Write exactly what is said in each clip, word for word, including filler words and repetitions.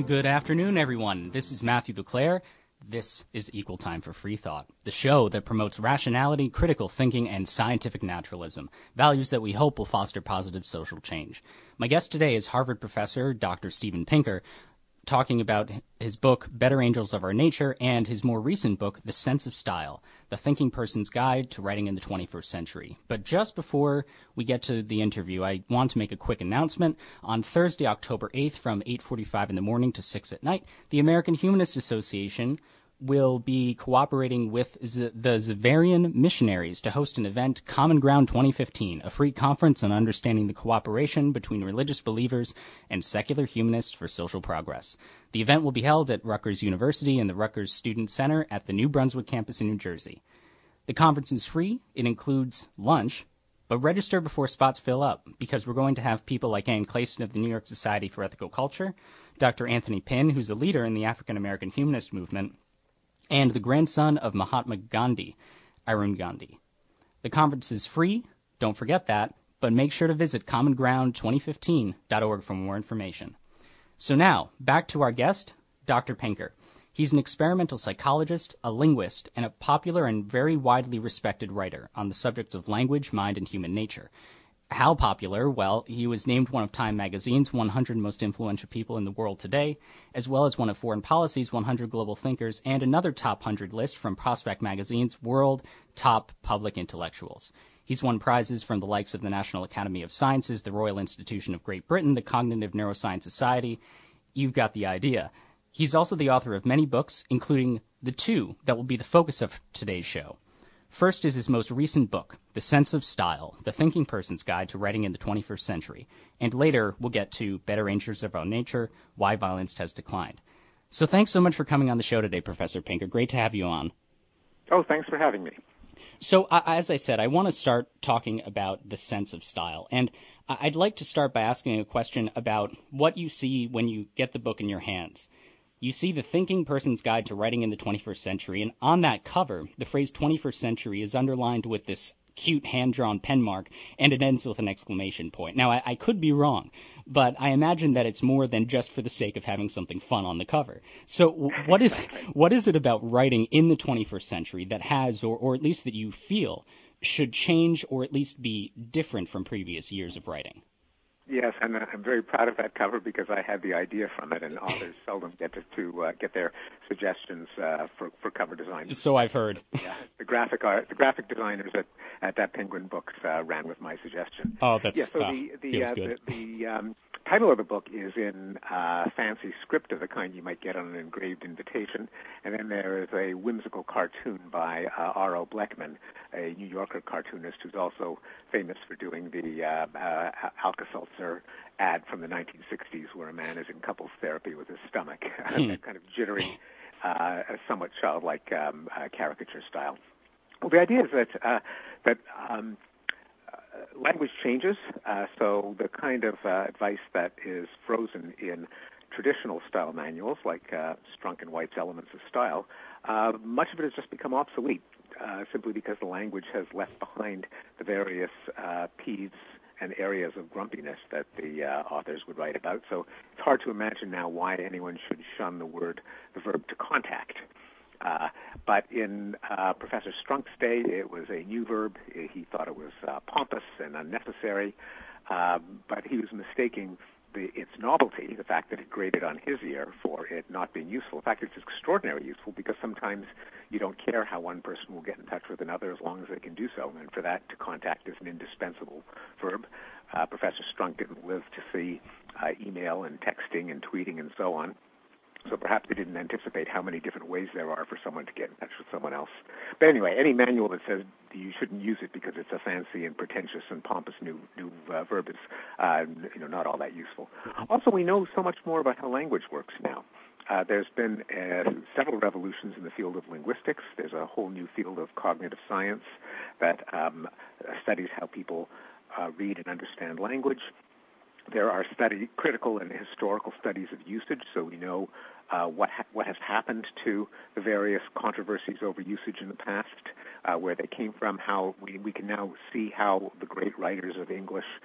And good afternoon, everyone. This is Matthew LeClaire. This is Equal Time for Free Thought, the show that promotes rationality, critical thinking, and scientific naturalism, values that we hope will foster positive social change. My guest today is Harvard professor Doctor Steven Pinker, talking about his book, Better Angels of Our Nature, and his more recent book, The Sense of Style, The Thinking Person's Guide to Writing in the twenty-first Century. But just before we get to the interview, I want to make a quick announcement. On Thursday, October eighth, from eight forty-five in the morning to six at night, the American Humanist Association will be cooperating with Z- the Xaverian Missionaries to host an event, Common Ground twenty fifteen, a free conference on understanding the cooperation between religious believers and secular humanists for social progress. The event will be held at Rutgers University and the Rutgers Student Center at the New Brunswick campus in New Jersey. The conference is free. It includes lunch, but register before spots fill up, because we're going to have people like Ann Clayson of the New York Society for Ethical Culture, Doctor Anthony Pinn, who's a leader in the African American humanist movement, and the grandson of Mahatma Gandhi, Arun Gandhi. The conference is free, don't forget that, but make sure to visit common ground twenty fifteen dot org for more information. So now, back to our guest, Doctor Pinker. He's an experimental psychologist, a linguist, and a popular and very widely respected writer on the subjects of language, mind, and human nature. How popular? Well, he was named one of Time magazine's one hundred most influential people in the world today, as well as one of Foreign Policy's one hundred global thinkers, and another top one hundred list from Prospect magazine's World Top Public Intellectuals. He's won prizes from the likes of the National Academy of Sciences, the Royal Institution of Great Britain, the Cognitive Neuroscience Society. You've got the idea. He's also the author of many books, including the two that will be the focus of today's show. First is his most recent book, The Sense of Style, The Thinking Person's Guide to Writing in the twenty-first Century. And later, we'll get to Better Angels of Our Nature, Why Violence Has Declined. So thanks so much for coming on the show today, Professor Pinker. Great to have you on. Oh, thanks for having me. So, uh, as I said, I want to start talking about the sense of style. And I'd like to start by asking a question about what you see when you get the book in your hands. You see The Thinking Person's Guide to Writing in the twenty-first Century, and on that cover, the phrase twenty-first century is underlined with this cute hand-drawn pen mark, and it ends with an exclamation point. Now, I, I could be wrong, but I imagine that it's more than just for the sake of having something fun on the cover. So what is what is it about writing in the twenty-first century that has, or, or at least that you feel, should change or at least be different from previous years of writing? Yes, and I'm very proud of that cover because I had the idea from it, and authors seldom get to, to uh, get their suggestions uh, for for cover design. So I've heard. Yeah, the graphic art, the graphic designers at, at that Penguin Books uh, ran with my suggestion. Oh, that's yeah. So uh, the the feels uh, good. the, the um, title of the book is in uh, fancy script of the kind you might get on an engraved invitation, and then there is a whimsical cartoon by uh, R O Bleckman, a New Yorker cartoonist who's also famous for doing the uh, uh, Alka-Seltzer ad from the nineteen sixties where a man is in couples therapy with his stomach, Hmm. that kind of jittery, uh, somewhat childlike um, uh, caricature style. Well, the idea is that uh, that um, uh, language changes, uh, so the kind of uh, advice that is frozen in traditional style manuals, like uh, Strunk and White's Elements of Style, uh, much of it has just become obsolete, uh, simply because the language has left behind the various uh, peeves and areas of grumpiness that the uh, authors would write about. So it's hard to imagine now why anyone should shun the word, the verb to contact. Uh, but in uh, Professor Strunk's day, it was a new verb. He thought it was uh, pompous and unnecessary, uh, but he was mistaking the, its novelty, the fact that it grated on his ear, for it not being useful. In fact, it's extraordinarily useful because sometimes you don't care how one person will get in touch with another as long as they can do so, and for that, to contact is an indispensable verb. Uh, Professor Strunk didn't live to see uh, email and texting and tweeting and so on. So perhaps they didn't anticipate how many different ways there are for someone to get in touch with someone else. But anyway, any manual that says you shouldn't use it because it's a fancy and pretentious and pompous new new uh, verb is, uh, you know, not all that useful. Also, we know so much more about how language works now. Uh, there's been uh, several revolutions in the field of linguistics. There's a whole new field of cognitive science that um, studies how people uh, read and understand language. There are study, critical and historical studies of usage, so we know uh, what ha- what has happened to the various controversies over usage in the past, uh, where they came from, how we, we can now see how the great writers of English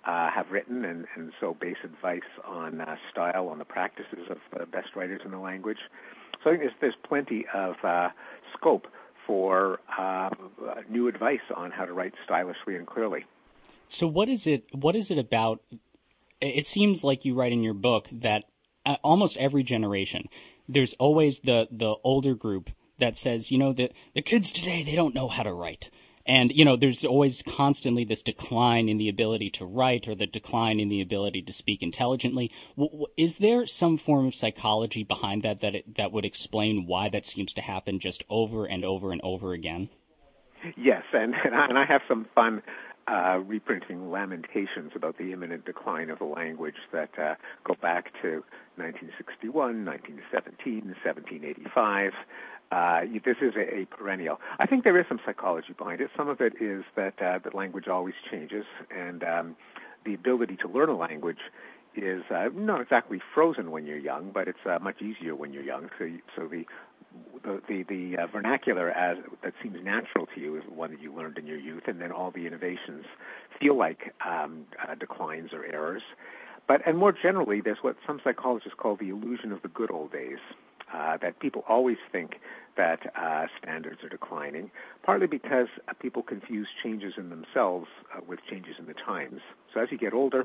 uh, have written and, and so base advice on uh, style, on the practices of the best writers in the language. So I think there's, there's plenty of uh, scope for uh, new advice on how to write stylishly and clearly. So what is it? What is it about? It seems like you write in your book that almost every generation, there's always the, the older group that says, you know, the, the kids today, they don't know how to write. And, you know, there's always constantly this decline in the ability to write or the decline in the ability to speak intelligently. Is there some form of psychology behind that that, it, that would explain why that seems to happen just over and over and over again? Yes, and, and, I, and I have some fun uh, reprinting lamentations about the imminent decline of the language that uh, go back to nineteen sixty-one, nineteen seventeen, seventeen eighty-five. Uh, this is a, a perennial. I think there is some psychology behind it. Some of it is that uh, that language always changes, and um, the ability to learn a language is uh, not exactly frozen when you're young, but it's uh, much easier when you're young. So, you, so the the the, the uh, vernacular as that seems natural to you is the one that you learned in your youth, and then all the innovations feel like um, uh, declines or errors. But and more generally, there's what some psychologists call the illusion of the good old days. Uh, that people always think that uh, standards are declining, partly because uh, people confuse changes in themselves uh, with changes in the times. So as you get older,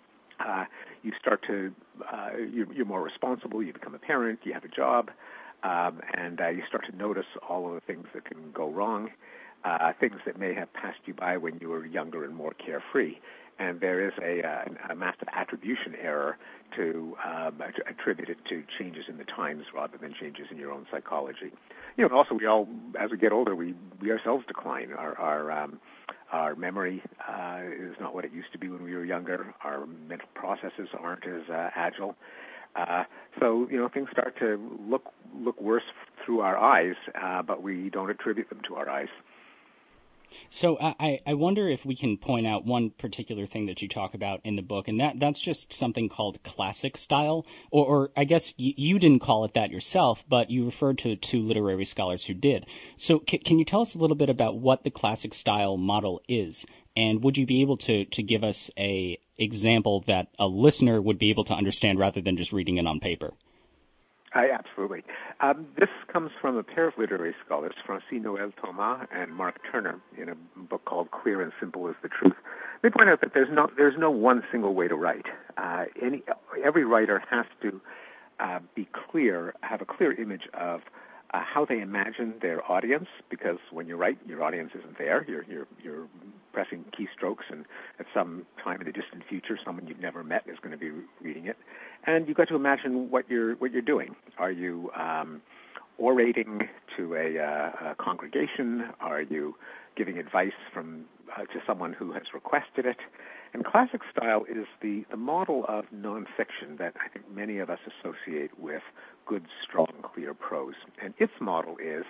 uh, you start to, uh, you're, you're more responsible, you become a parent, you have a job, um, and uh, you start to notice all of the things that can go wrong, uh, things that may have passed you by when you were younger and more carefree. And there is a, uh, a massive attribution error to um, attributed to changes in the times rather than changes in your own psychology. You know, and also we all, as we get older, we, we ourselves decline. Our our, um, our memory uh, is not what it used to be when we were younger. Our mental processes aren't as uh, agile. Uh, so you know, things start to look look worse through our eyes, uh, but we don't attribute them to our eyes. So I, I wonder if we can point out one particular thing that you talk about in the book, and that, that's just something called classic style, or, or I guess y- you didn't call it that yourself, but you referred to two literary scholars who did. So c- can you tell us a little bit about what the classic style model is, and would you be able to, to give us a example that a listener would be able to understand rather than just reading it on paper? Uh, absolutely. Um, this comes from a pair of literary scholars, Francis-Noël Thomas and Mark Turner, in a book called Clear and Simple is the Truth. They point out that there's no there's no one single way to write. Uh, any every writer has to uh, be clear, have a clear image of uh, how they imagine their audience, because when you write, your audience isn't there. You're you're you're pressing keystrokes, and at some time in the distant future, someone you've never met is going to be reading it. And you've got to imagine what you're what you're doing. Are you um, orating to a, uh, a congregation? Are you giving advice from uh, to someone who has requested it? And classic style is the, the model of nonfiction that I think many of us associate with good, strong, clear prose. And its model is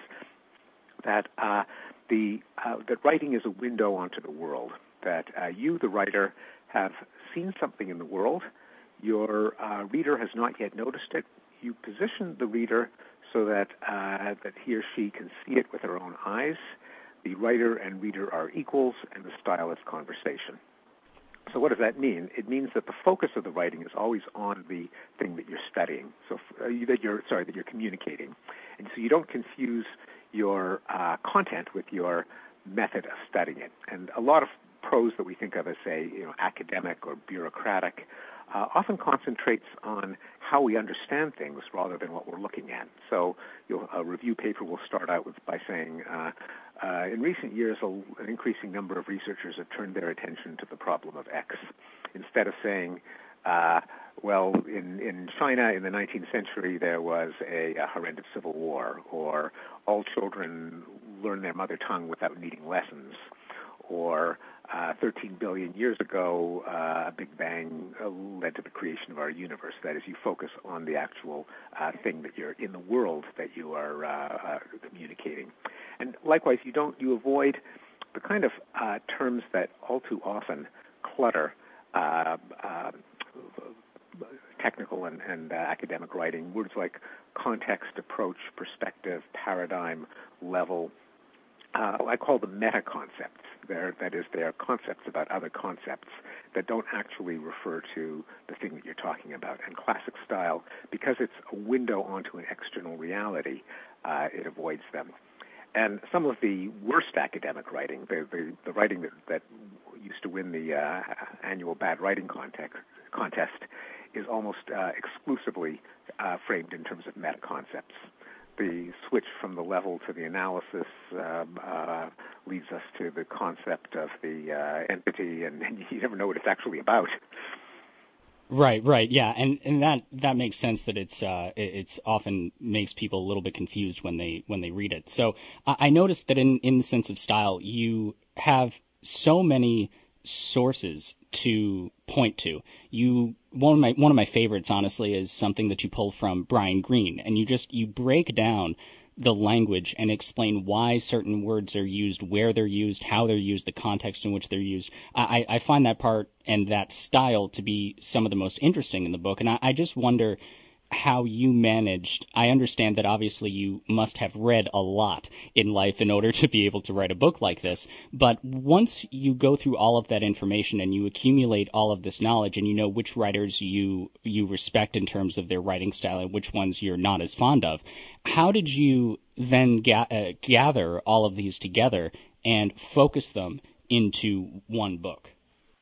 that uh, the uh, that writing is a window onto the world. That uh, you, the writer, have seen something in the world. Your uh, reader has not yet noticed it. You position the reader so that uh, that he or she can see it with their own eyes. The writer and reader are equals, and the style is conversation. So what does that mean? It means that the focus of the writing is always on the thing that you're studying, so uh, that you're sorry that you're communicating, and so you don't confuse your uh, content with your method of studying it. And a lot of prose that we think of as, say, you know, academic or bureaucratic, uh, often concentrates on how we understand things rather than what we're looking at. So you'll, a review paper will start out with by saying, uh, uh, in recent years, a, an increasing number of researchers have turned their attention to the problem of X, instead of saying, uh, well, in, in China in the nineteenth century, there was a, a horrendous civil war, or all children learn their mother tongue without needing lessons, or uh, thirteen billion years ago, uh, a Big Bang uh, led to the creation of our universe. That is, you focus on the actual uh, thing that you're in the world that you are uh, uh, communicating. And likewise, you don't you avoid the kind of uh, terms that all too often clutter uh, uh, technical and, and uh, academic writing. Words like context, approach, perspective, paradigm, level. Uh, I call them meta concepts. They're, that is, they're concepts about other concepts that don't actually refer to the thing that you're talking about. And classic style, because it's a window onto an external reality, uh, it avoids them. And some of the worst academic writing, the, the, the writing that, that used to win the uh, annual Bad Writing contest, contest is almost uh, exclusively uh, framed in terms of meta-concepts. The switch from the level to the analysis um, uh, leads us to the concept of the uh, entity, and, and you never know what it's actually about. Right, right, yeah, and and that that makes sense. That it's uh, it's often makes people a little bit confused when they when they read it. So I, I noticed that in in the sense of style, you have so many sources to point to. You one of my one of my favorites, honestly, is something that you pull from Brian Greene, and you just you break down the language and explain why certain words are used, where they're used, how they're used, the context in which they're used. I, I find that part and that style to be some of the most interesting in the book, and I, I just wonder how you managed. I understand that obviously you must have read a lot in life in order to be able to write a book like this. But once you go through all of that information and you accumulate all of this knowledge and you know which writers you you respect in terms of their writing style and which ones you're not as fond of, how did you then ga- uh, gather all of these together and focus them into one book?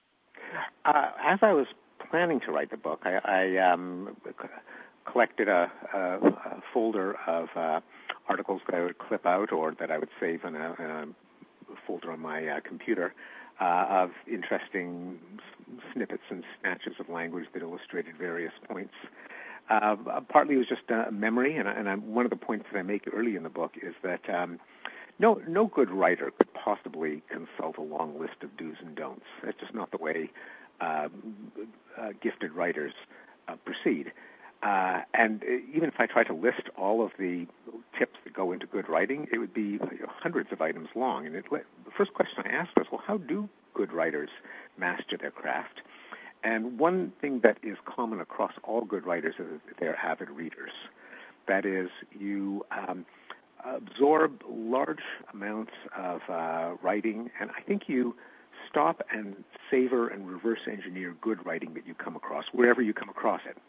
Uh, as I was planning to write the book, I, I um, collected a, a, a folder of uh, articles that I would clip out or that I would save in a, in a folder on my uh, computer uh, of interesting snippets and snatches of language that illustrated various points. Uh, partly it was just uh, memory, and, and I'm, one of the points that I make early in the book is that um, no no good writer could possibly consult a long list of do's and don'ts. That's just not the way uh, uh, gifted writers uh, proceed. Uh, and even if I try to list all of the tips that go into good writing, it would be you know, hundreds of items long. And it, the first question I asked was, well, how do good writers master their craft? And one thing that is common across all good writers is that they're avid readers. That is, you um, absorb large amounts of uh, writing, and I think you stop and savor and reverse engineer good writing that you come across, wherever you come across it.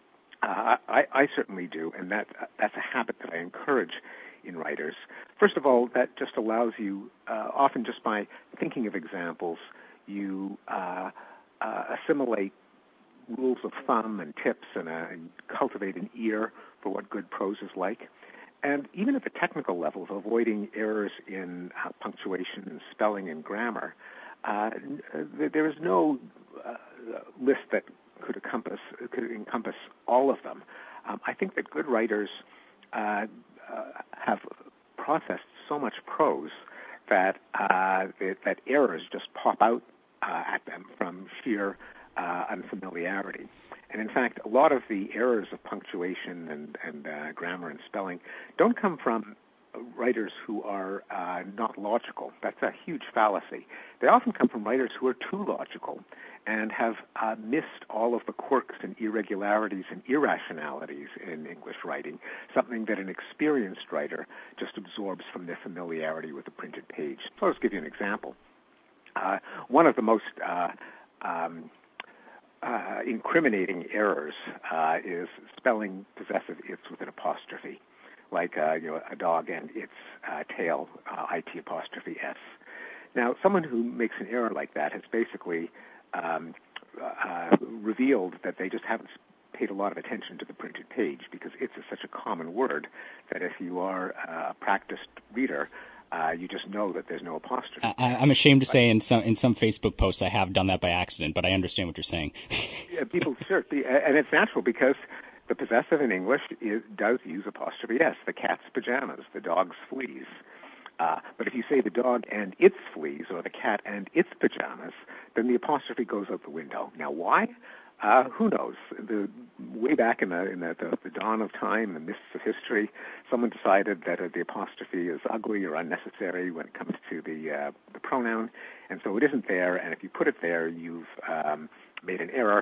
Uh, I, I certainly do, and that that's a habit that I encourage in writers. First of all, that just allows you, uh, often just by thinking of examples, you uh, uh, assimilate rules of thumb and tips and, uh, and cultivate an ear for what good prose is like. And even at the technical levels, avoiding errors in uh, punctuation and spelling and grammar, uh, there is no uh, list that could encompass could encompass all of them. Um, I think that good writers uh, uh, have processed so much prose that uh, that, that errors just pop out uh, at them from sheer uh, unfamiliarity. And in fact, a lot of the errors of punctuation and, and uh, grammar and spelling don't come from writers who are uh, not logical. That's a huge fallacy. They often come from writers who are too logical and have uh, missed all of the quirks and irregularities and irrationalities in English writing, something that an experienced writer just absorbs from their familiarity with the printed page. So I'll just give you an example. Uh, one of the most uh, um, uh, incriminating errors uh, is spelling possessive its with an apostrophe, like uh, you know, a dog and its uh, tail, uh, it apostrophe s. Now, someone who makes an error like that has basically um, uh, revealed that they just haven't paid a lot of attention to the printed page, because it's a, such a common word that if you are uh, a practiced reader, uh, you just know that there's no apostrophe. I, I'm ashamed to say in some in some Facebook posts I have done that by accident, but I understand what you're saying. Yeah, people sure, and it's natural because the possessive in English is, does use apostrophe s. The cat's pajamas, the dog's fleas. Uh, but if you say the dog and its fleas or the cat and its pajamas, then the apostrophe goes out the window. Now, why? Uh, who knows? The, way back in, the, in the, the, the dawn of time, the mists of history, someone decided that uh, the apostrophe is ugly or unnecessary when it comes to the, uh, the pronoun, and so it isn't there, and if you put it there, you've um, made an error.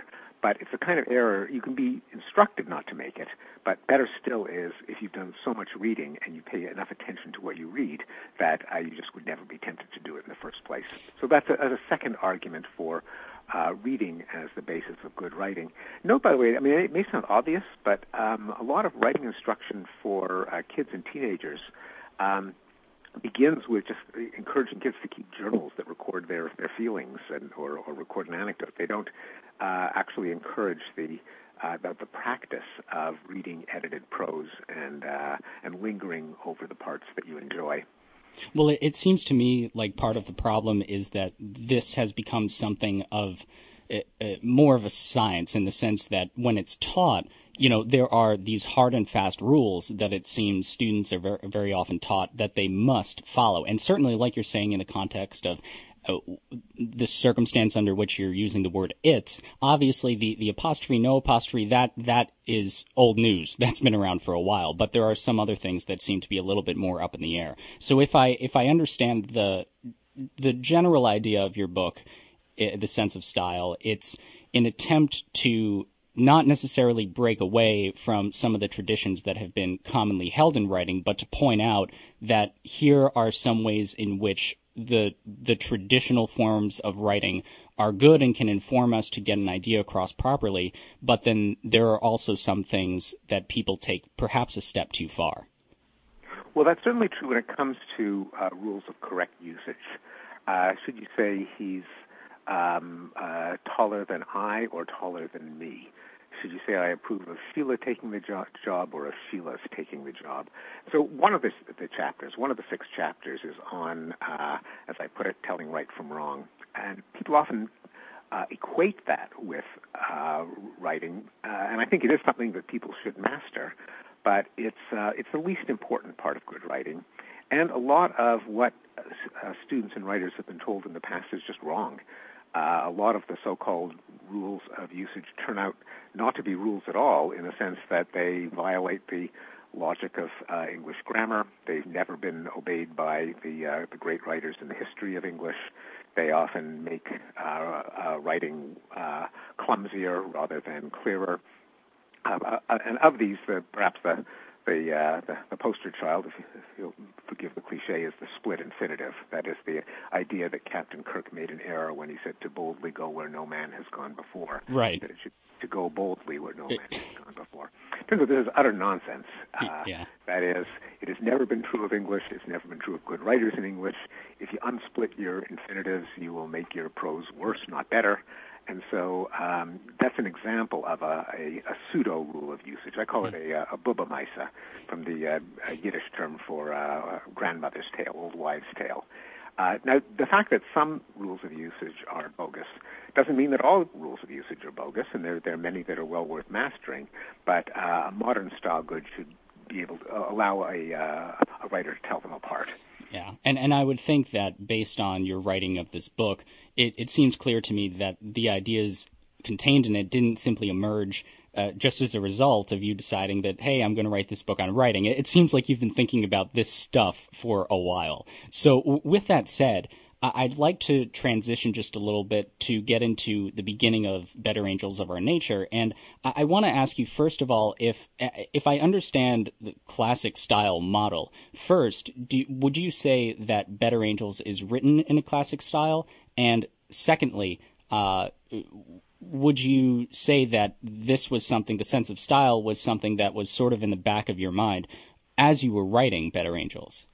but it's a kind of error you can be instructed not to make it. But better still is if you've done so much reading and you pay enough attention to what you read that uh, you just would never be tempted to do it in the first place. So that's a, a second argument for uh, reading as the basis of good writing. Note, by the way, I mean, it may sound obvious, but um, a lot of writing instruction for uh, kids and teenagers um, begins with just encouraging kids to keep journals that record their, their feelings and or, or record an anecdote. They don't uh, actually encourage the, uh, the the practice of reading edited prose and uh, and lingering over the parts that you enjoy. Well, it, it seems to me like part of the problem is that this has become something of uh, uh, more of a science in the sense that when it's taught, you know, there are these hard and fast rules that it seems students are very, very often taught that they must follow. And certainly, like you're saying, in the context of uh, the circumstance under which you're using the word "it's," obviously the, the apostrophe, no apostrophe, that that is old news. That's been around for a while. But there are some other things that seem to be a little bit more up in the air. So if I if I understand the the general idea of your book, the sense of style, it's an attempt to not necessarily break away from some of the traditions that have been commonly held in writing, but to point out that here are some ways in which the the traditional forms of writing are good and can inform us to get an idea across properly, but then there are also some things that people take perhaps a step too far. Well, that's certainly true when it comes to uh, rules of correct usage. Uh, should you say he's um, uh, taller than I or taller than me? Should you say I approve of Sheila taking the jo- job or of Sheila's taking the job? So one of the, the chapters, one of the six chapters is on, uh, as I put it, telling right from wrong. And people often uh, equate that with uh, writing, uh, and I think it is something that people should master, but it's, uh, it's the least important part of good writing. And a lot of what uh, students and writers have been told in the past is just wrong. Uh, a lot of the so-called rules of usage turn out not to be rules at all, in the sense that they violate the logic of uh, English grammar. They've never been obeyed by the uh, the great writers in the history of English. They often make uh, uh, writing uh, clumsier rather than clearer. Uh, uh, and of these, the, perhaps the the, uh, the the poster child, if, you, if you'll forgive the cliche, is the split infinitive. That is the idea that Captain Kirk made an error when he said to boldly go where no man has gone before. Right. That it should to go boldly where no man has gone before. Turns out this is utter nonsense. Uh, yeah. That is, it has never been true of English. It's never been true of good writers in English. If you unsplit your infinitives, you will make your prose worse, not better. And so um, that's an example of a, a, a pseudo rule of usage. I call it a, a bubamaisa, from the uh, Yiddish term for uh, grandmother's tale, old wives' tale. Uh, now, the fact that some rules of usage are bogus doesn't mean that all rules of usage are bogus, and there, there are many that are well worth mastering. But uh, a modern style good should be able to uh, allow a, uh, a writer to tell them apart. Yeah, and and I would think that based on your writing of this book, it, it seems clear to me that the ideas contained in it didn't simply emerge uh, just as a result of you deciding that, hey, I'm going to write this book on writing. It, it seems like you've been thinking about this stuff for a while. So w- with that said, I'd like to transition just a little bit to get into the beginning of Better Angels of Our Nature. And I, I want to ask you, first of all, if if I understand the classic style model, first, do, would you say that Better Angels is written in a classic style? And secondly, uh, would you say that this was something, the sense of style was something that was sort of in the back of your mind as you were writing Better Angels?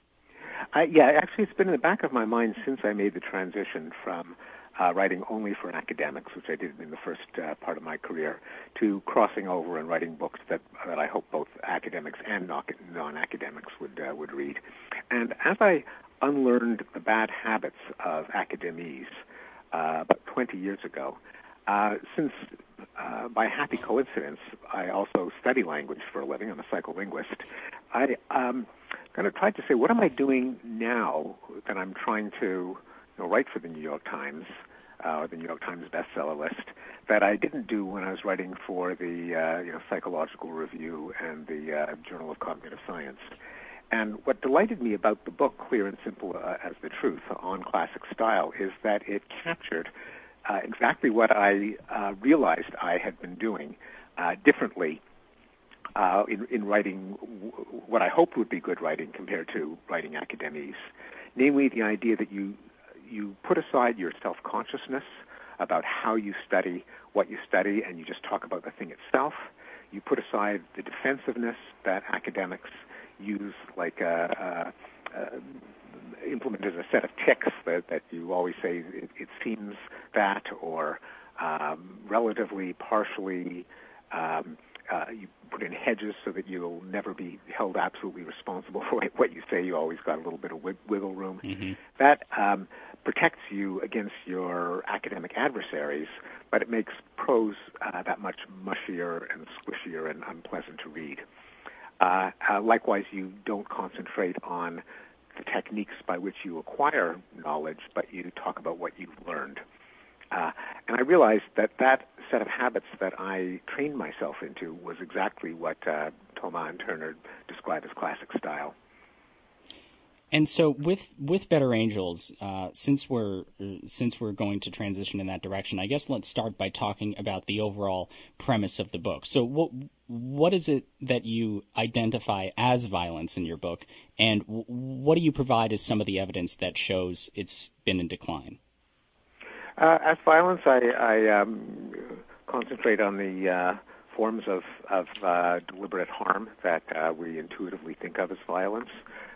Uh, yeah, actually, it's been in the back of my mind since I made the transition from uh, writing only for academics, which I did in the first uh, part of my career, to crossing over and writing books that that I hope both academics and non-academics would uh, would read. And as I unlearned the bad habits of academies uh, about twenty years ago, uh, since uh, by happy coincidence I also study language for a living, I'm a psycholinguist, I um, kind of tried to say, what am I doing now that I'm trying to you know, write for the New York Times, uh, or the New York Times bestseller list, that I didn't do when I was writing for the uh, you know, Psychological Review and the uh, Journal of Cognitive Science. And what delighted me about the book, Clear and Simple uh, as the Truth, on classic style, is that it captured uh, exactly what I uh, realized I had been doing uh, differently uh, in, in writing w- what I hoped would be good writing compared to writing academese. Namely, the idea that you you put aside your self-consciousness about how you study, what you study, and you just talk about the thing itself. You put aside the defensiveness that academics use, like a, a, a implement as a set of ticks that, that you always say it, it seems that, or um, relatively, partially. Um, uh, you put in hedges so that you'll never be held absolutely responsible for what you say. You always got a little bit of wiggle room. Mm-hmm. That um, protects you against your academic adversaries, but it makes prose uh, that much mushier and squishier and unpleasant to read. Uh, uh, likewise, you don't concentrate on the techniques by which you acquire knowledge, but you talk about what you've learned. Uh, and I realized that that set of habits that I trained myself into was exactly what uh, Thomas and Turner describe as classic style. And so, with with Better Angels, uh, since we're since we're going to transition in that direction, I guess let's start by talking about the overall premise of the book. So, what what is it that you identify as violence in your book, and what do you provide as some of the evidence that shows it's been in decline? Uh, as violence, I, I um, concentrate on the uh, forms of, of uh, deliberate harm that uh, we intuitively think of as violence.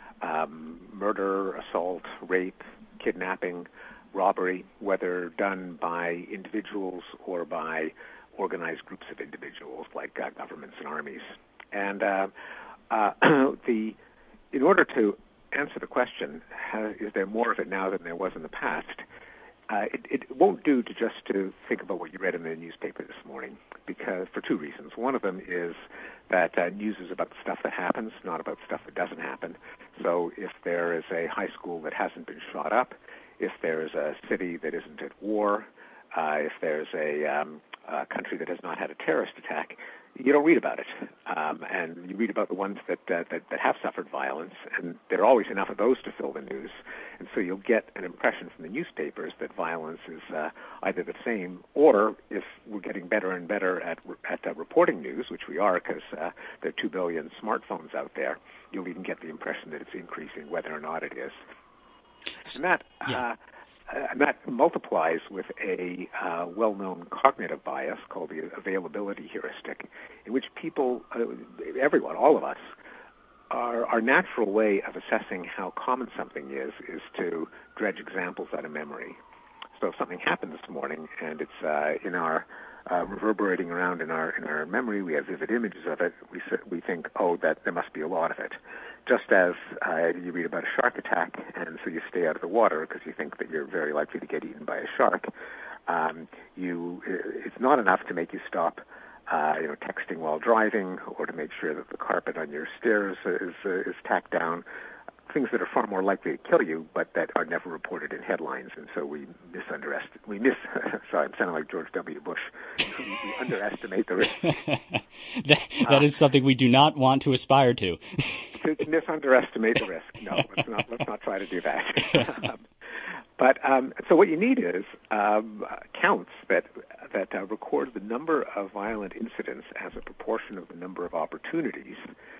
Um, murder, assault, rape, kidnapping, robbery, whether done by individuals or by organized groups of individuals like uh, governments and armies. And uh, uh, the in order to answer the question, uh, is there more of it now than there was in the past, Uh, it, it won't do to just to think about what you read in the newspaper this morning, because for two reasons. One of them is that uh, news is about the stuff that happens, not about stuff that doesn't happen. So if there is a high school that hasn't been shot up, if there is a city that isn't at war, uh, if there's a, um, a country that has not had a terrorist attack, you don't read about it. Um, and you read about the ones that, uh, that that have suffered violence, and there are always enough of those to fill the news. And so you'll get an impression from the newspapers that violence is uh, either the same, or if we're getting better and better at at uh, reporting news, which we are because uh, there are two billion smartphones out there, you'll even get the impression that it's increasing, whether or not it is. And that, yeah. uh, and that multiplies with a uh, well-known cognitive bias called the availability heuristic, in which people, uh, everyone, all of us, Our, our natural way of assessing how common something is is to dredge examples out of memory. So if something happened this morning and it's uh, in our uh, reverberating around in our in our memory, we have vivid images of it. We we think, oh, that there must be a lot of it. Just as uh, you read about a shark attack, and so you stay out of the water because you think that you're very likely to get eaten by a shark. Um, you, it's not enough to make you stop. Uh, you know, texting while driving, or to make sure that the carpet on your stairs is uh, is tacked down. Things that are far more likely to kill you, but that are never reported in headlines, and so we misunderestimate. We miss. Sorry, I'm sounding like George W. Bush. We, we underestimate the risk. that that uh, is something we do not want to aspire to. to misunderestimate the risk. No, let's not. Let's not try to do that. um, But um, so what you need is um, counts that that uh, record the number of violent incidents as a proportion of the number of opportunities.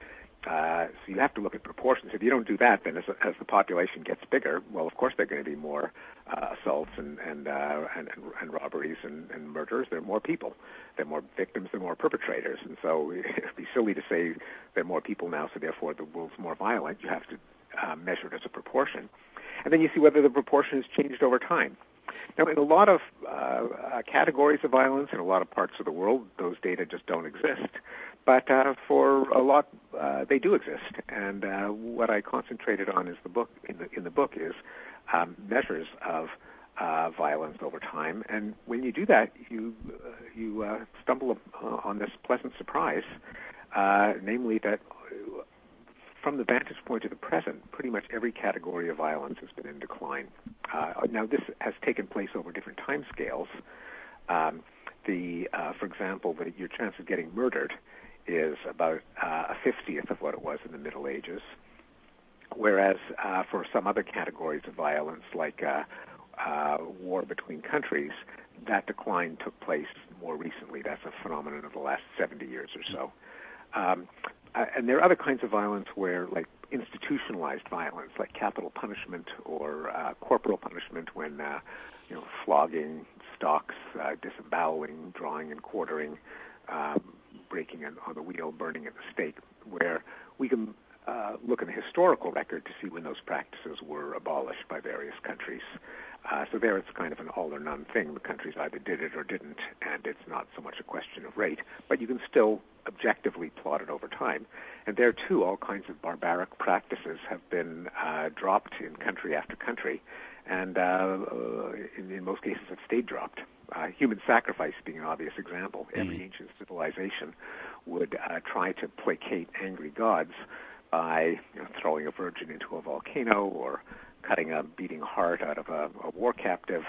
Uh, so you have to look at proportions. If you don't do that, then as, as the population gets bigger, well, of course there are going to be more uh, assaults and and, uh, and and and robberies and, and murders. There are more people. There are more victims. There are more perpetrators. And so it'd be silly to say there are more people now, so therefore the world's more violent. You have to uh, measure it as a proportion. And then you see whether the proportion has changed over time. Now, in a lot of uh, uh, categories of violence in a lot of parts of the world, those data just don't exist. But uh, for a lot, uh, they do exist. And uh, what I concentrated on is the book in the in the book is um, measures of uh, violence over time. And when you do that, you uh, you uh, stumble on this pleasant surprise, uh, namely that. From the vantage point of the present, pretty much every category of violence has been in decline. Uh, now, this has taken place over different time scales. Um, the, uh, for example, the, your chance of getting murdered is about uh, a fiftieth of what it was in the Middle Ages, whereas uh, for some other categories of violence, like uh, uh, war between countries, that decline took place more recently. That's a phenomenon of the last seventy years or so. Um, uh, and there are other kinds of violence where, like institutionalized violence, like capital punishment or uh, corporal punishment, when uh, you know, flogging, stocks, uh, disemboweling, drawing and quartering, um, breaking on, on the wheel, burning at the stake, where we can uh, look in the historical record to see when those practices were abolished by various countries. Uh, so there it's kind of an all or none thing. The countries either did it or didn't, and it's not so much a question of rate. But you can still objectively plot it over time. And there, too, all kinds of barbaric practices have been uh, dropped in country after country, and uh, uh, in, in most cases have stayed dropped. Uh, human sacrifice being an obvious example. Mm-hmm. Every ancient civilization would uh, try to placate angry gods by you know, throwing a virgin into a volcano or cutting a beating heart out of a, a war captive.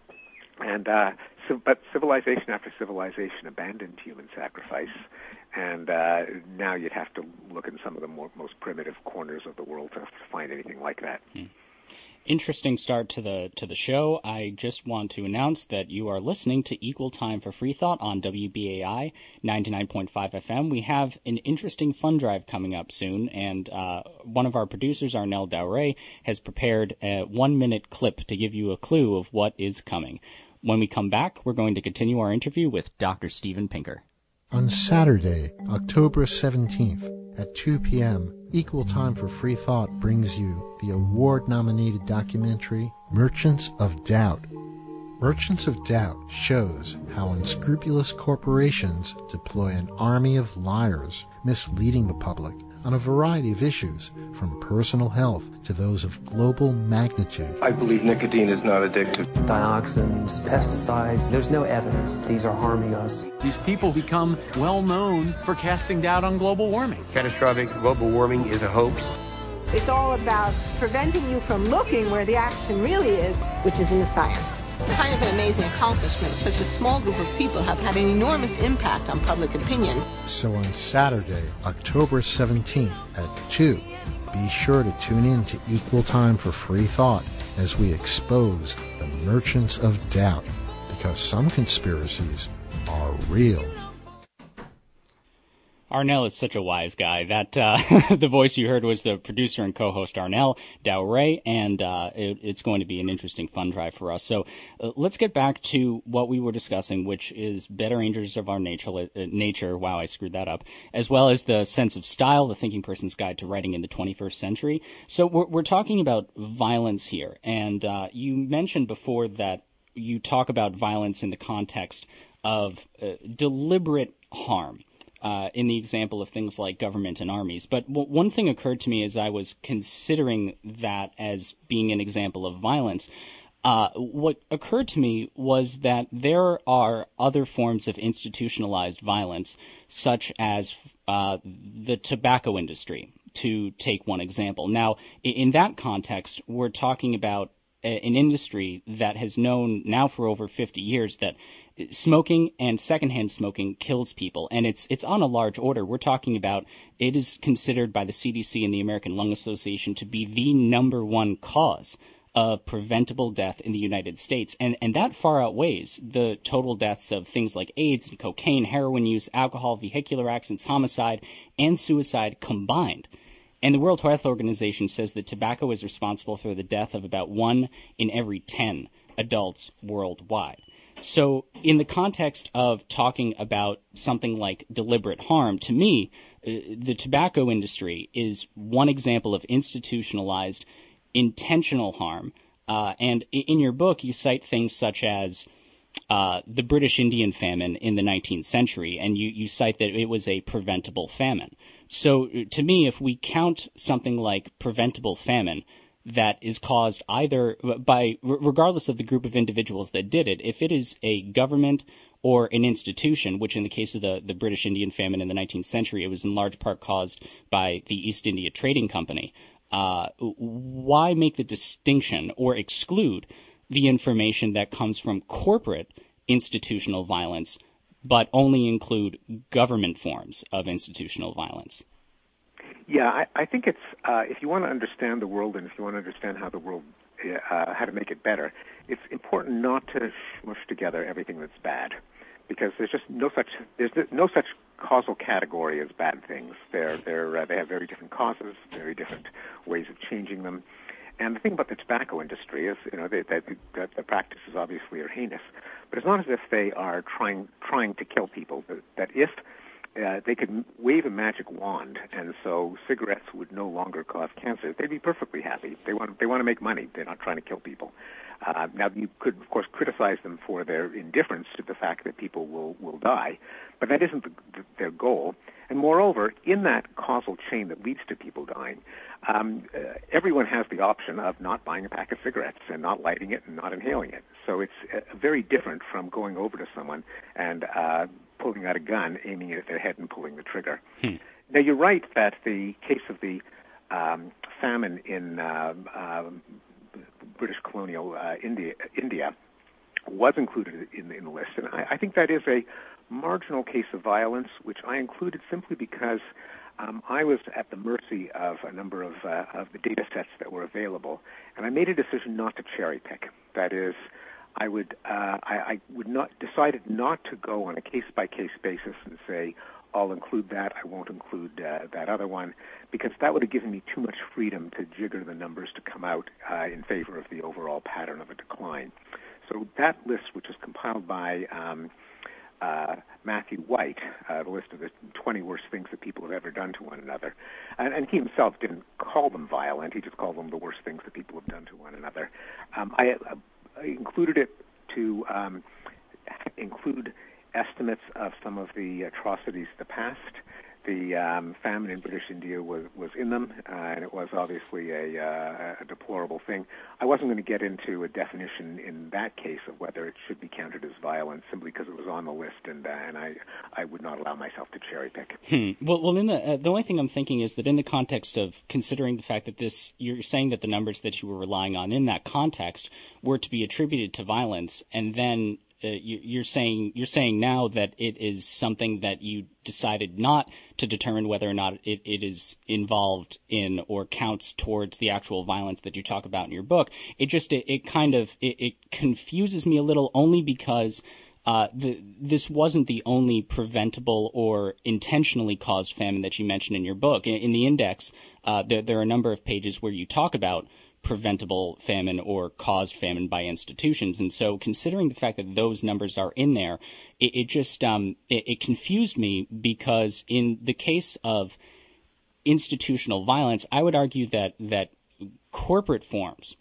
And uh, so, but civilization after civilization abandoned human sacrifice, and uh, now you'd have to look in some of the more, most primitive corners of the world to find anything like that. Hmm. Interesting start to the to the show. I just want to announce that you are listening to Equal Time for Free Thought on W B A I ninety-nine point five F M. We have an interesting fund drive coming up soon, and uh, one of our producers, Arnel Daure, has prepared a one-minute clip to give you a clue of what is coming. When we come back, we're going to continue our interview with Doctor Steven Pinker. On Saturday, October seventeenth at two p.m., Equal Time for Free Thought brings you the award-nominated documentary Merchants of Doubt. Merchants of Doubt shows how unscrupulous corporations deploy an army of liars, misleading the public on a variety of issues, from personal health to those of global magnitude. I believe nicotine is not addictive. Dioxins, pesticides, there's no evidence these are harming us. These people become well known for casting doubt on global warming. Catastrophic global warming is a hoax. It's all about preventing you from looking where the action really is, which is in the science. It's kind of an amazing accomplishment. Such a small group of people have had an enormous impact on public opinion. So on Saturday, October seventeenth at two, be sure to tune in to Equal Time for Free Thought as we expose the Merchants of Doubt, because some conspiracies are real. Arnel is such a wise guy. That uh, the voice you heard was the producer and co-host Arnel Daure, and uh, it, it's going to be an interesting fun drive for us. So uh, let's get back to what we were discussing, which is Better Angels of Our Nature. Uh, nature. Wow, I screwed that up. As well as the sense of style, the thinking person's guide to writing in the twenty-first century. So we're, we're talking about violence here, and uh, you mentioned before that you talk about violence in the context of uh, deliberate harm. Uh, in the example of things like government and armies. But w- one thing occurred to me as I was considering that as being an example of violence. Uh, what occurred to me was that there are other forms of institutionalized violence, such as uh, the tobacco industry, to take one example. Now, in that context, we're talking about a- an industry that has known now for over fifty years that smoking and secondhand smoking kills people, and it's it's on a large order. We're talking about, it is considered by the C D C and the American Lung Association to be the number one cause of preventable death in the United States, and and that far outweighs the total deaths of things like AIDS and cocaine, heroin use, alcohol, vehicular accidents, homicide, and suicide combined. And the World Health Organization says that tobacco is responsible for the death of about one in every ten adults worldwide. So in the context of talking about something like deliberate harm, to me, uh, the tobacco industry is one example of institutionalized, intentional harm. Uh, and in your book, you cite things such as uh, the British Indian famine in the nineteenth century, and you, you cite that it was a preventable famine. So to me, if we count something like preventable famine, that is caused either by, regardless of the group of individuals that did it, if it is a government or an institution, which in the case of the, the British Indian famine in the nineteenth century, it was in large part caused by the East India Trading Company, uh, why make the distinction or exclude the information that comes from corporate institutional violence, but only include government forms of institutional violence? Yeah, I, I think it's, uh, if you want to understand the world and if you want to understand how the world uh, how to make it better, it's important not to smush together everything that's bad, because there's just no such there's no such causal category as bad things. They're they're uh, they have very different causes, very different ways of changing them. And the thing about the tobacco industry is, you know, they, that that the practices obviously are heinous, but it's not as if they are trying trying to kill people. That, that if uh, they could wave a magic wand, and so cigarettes would no longer cause cancer, they'd be perfectly happy. They want they want to make money. They're not trying to kill people. Uh, now, you could, of course, criticize them for their indifference to the fact that people will, will die, but that isn't the, the, their goal. And moreover, in that causal chain that leads to people dying, um, uh, everyone has the option of not buying a pack of cigarettes and not lighting it and not inhaling it. So it's uh, very different from going over to someone and uh, pulling out a gun, aiming it at their head and pulling the trigger. Hmm. Now, you're right that the case of the um, famine in uh, um, British colonial uh, India, India was included in, in the list. And I, I think that is a marginal case of violence, which I included simply because um, I was at the mercy of a number of, uh, of the data sets that were available. And I made a decision not to cherry pick. That is, I would, uh, I, I would not, decided not to go on a case-by-case basis and say, I'll include that, I won't include uh, that other one, because that would have given me too much freedom to jigger the numbers to come out uh, in favor of the overall pattern of a decline. So that list, which was compiled by um, uh, Matthew White, uh, the list of the twenty worst things that people have ever done to one another, and, and he himself didn't call them violent, he just called them the worst things that people have done to one another. Um, I, uh, I included it to um, include estimates of some of the atrocities of the past. The um, famine in British India was, was in them, uh, and it was obviously a, uh, a deplorable thing. I wasn't going to get into a definition in that case of whether it should be counted as violence, simply because it was on the list, and uh, and I, I would not allow myself to cherry pick. Hmm. Well, well, in the uh, the only thing I'm thinking is that in the context of considering the fact that this, you're saying that the numbers that you were relying on in that context were to be attributed to violence, and then Uh, you, you're saying you're saying now that it is something that you decided not to determine whether or not it, it is involved in or counts towards the actual violence that you talk about in your book. It just it, it kind of it, it confuses me a little, only because uh, the, this wasn't the only preventable or intentionally caused famine that you mentioned in your book. In, in the index, uh, there, there are a number of pages where you talk about preventable famine or caused famine by institutions. And so considering the fact that those numbers are in there, it, it just um, it, it confused me, because in the case of institutional violence, I would argue that that corporate forms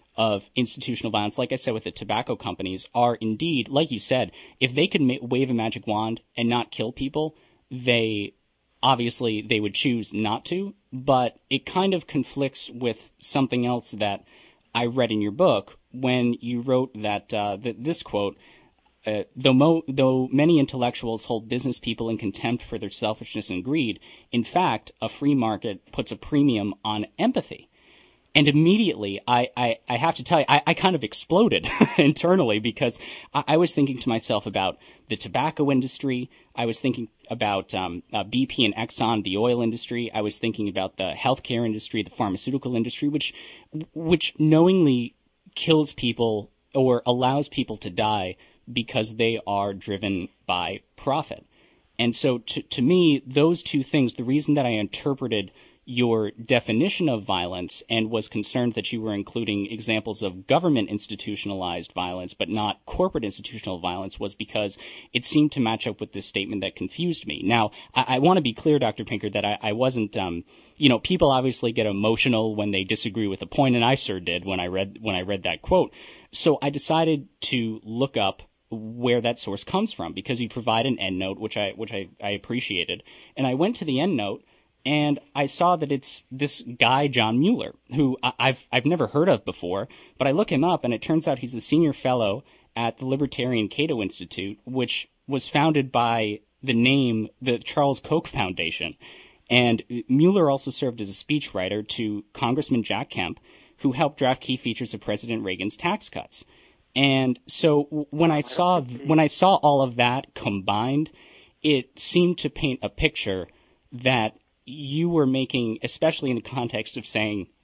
of institutional violence, like I said with the tobacco companies, are indeed, like you said, if they could ma- wave a magic wand and not kill people, they obviously they would choose not to. But it kind of conflicts with something else that I read in your book when you wrote that, uh, that this quote, uh, though, mo- though many intellectuals hold business people in contempt for their selfishness and greed, in fact, a free market puts a premium on empathy. And immediately, I, I, I have to tell you, I, I kind of exploded internally, because I, I was thinking to myself about the tobacco industry. I was thinking about um, uh, B P and Exxon, the oil industry. I was thinking about the healthcare industry, the pharmaceutical industry, which which knowingly kills people or allows people to die because they are driven by profit. And so to, to me, those two things, the reason that I interpreted your definition of violence and was concerned that you were including examples of government institutionalized violence but not corporate institutional violence, was because it seemed to match up with this statement that confused me. Now, I, I want to be clear, Doctor Pinker, that I, I wasn't, um, you know, people obviously get emotional when they disagree with a point, and I sure did when I read when I read that quote. So I decided to look up where that source comes from, because you provide an endnote, which I which I, I appreciated, and I went to the endnote. And I saw that it's this guy, John Mueller, who I've I've never heard of before, but I look him up, and it turns out he's the senior fellow at the Libertarian Cato Institute, which was founded by the name, the Charles Koch Foundation. And Mueller also served as a speechwriter to Congressman Jack Kemp, who helped draft key features of President Reagan's tax cuts. And so when I saw when I saw all of that combined, it seemed to paint a picture that you were making, especially in the context of saying